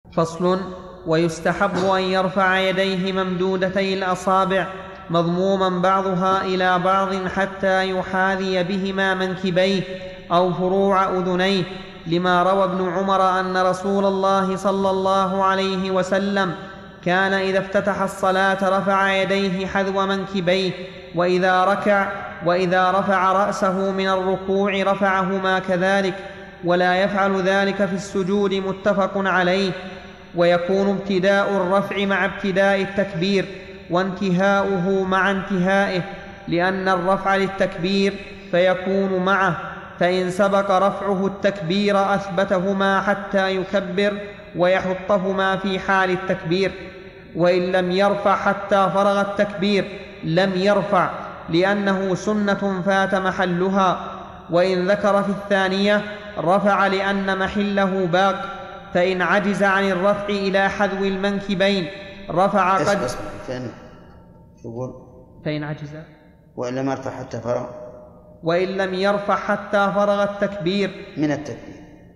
فصل. ويستحب أن يرفع يديه ممدودتي الأصابع مضموما بعضها إلى بعض حتى يحاذي بهما منكبيه أو فروع أذنيه، لما روى ابن عمر أن رسول الله صلى الله عليه وسلم كان إذا افتتح الصلاة رفع يديه حذو منكبيه، وإذا رفع رأسه من الركوع رفعهما كذلك، ولا يفعل ذلك في السجود، متفق عليه. ويكون ابتداء الرفع مع ابتداء التكبير، وانتهاؤه مع انتهائه، لأن الرفع للتكبير فيكون معه، فإن سبق رفعه التكبير أثبتهما حتى يكبر ويحطهما في حال التكبير. وإن لم يرفع حتى فرغ التكبير لم يرفع، لأنه سنة فات محلها. وإن ذكر في الثانية رفع لأن محله باق، فإن عجز عن الرفع إلى حذو المنكبين رفع فإن عجز وإن لم يرفع حتى فرغ، وإن لم يرفع حتى فرغ التكبير من التكبير.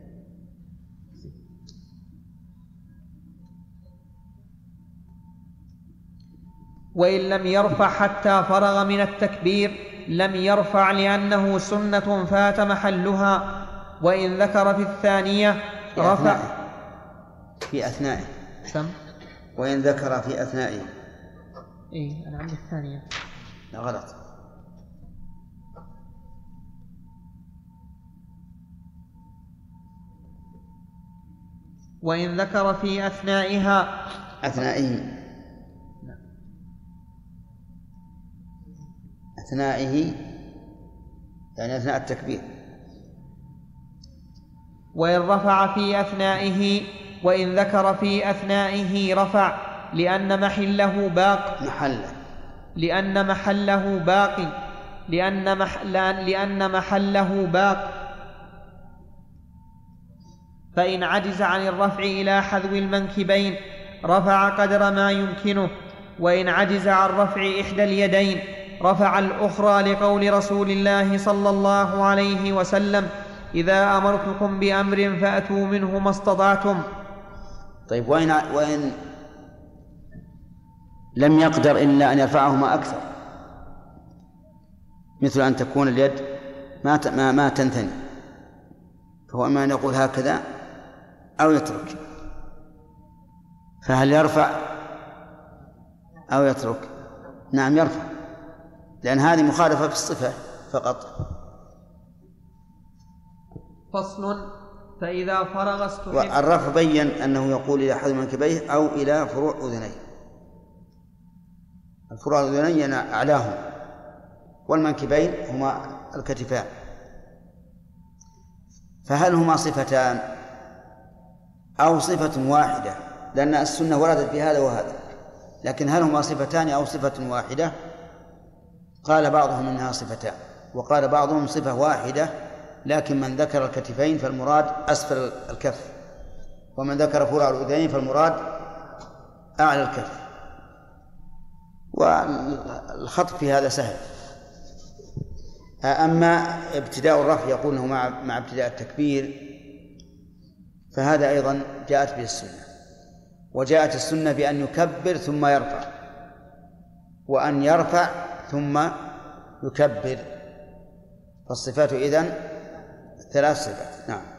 وإن لم يرفع حتى فرغ من التكبير لم يرفع، لأنه سنة فات محلها. وإن ذكر في الثانية رفع في أثنائه. وإن ذكر في أثنائه. أنا عندي الثانية. لا، غلط. وإن ذكر في أثنائها أثنائه يعني أثناء التكبير. وإن رفع في أثنائه، وإن ذكر في أثنائه رفع لأن محله باق، لأن محله باق، فإن عجز عن الرفع إلى حذو المنكبين رفع قدر ما يمكنه. وإن عجز عن رفع إحدى اليدين رفع الأخرى، لقول رسول الله صلى الله عليه وسلم: إذا أمرتكم بأمر فأتوا منه ما استطعتم. طيب، وإن لم يقدر إلا أن يرفعهما أكثر، مثل أن تكون اليد ما تنثني، فهو إما أن يقول هكذا أو يترك، فهل يرفع أو يترك؟ نعم، يرفع، لأن هذه مخالفة في الصفة فقط. فصل. فإذا فرغ استحب. والرفع بين أنه يقول إلى حذو منكبيه أو إلى فروع أذنيه. الفروع الأذنين أعلاهم، والمنكبين هما الكتفان. فهل هما صفتان أو صفة واحدة؟ لأن السنة وردت بهذا وهذا، لكن هل هما صفتان أو صفة واحدة؟ قال بعضهم إنها صفتان، وقال بعضهم صفة واحدة، لكن من ذكر الكتفين فالمراد أسفل الكف، ومن ذكر فروع الأذنين فالمراد أعلى الكف. والخط في هذا سهل. أما ابتداء الرفع يقول مع ابتداء التكبير، فهذا أيضا جاءت به السنة، وجاءت السنة بأن يكبر ثم يرفع، وأن يرفع ثم يكبر. فالصفات إذن 3 صفات. نعم.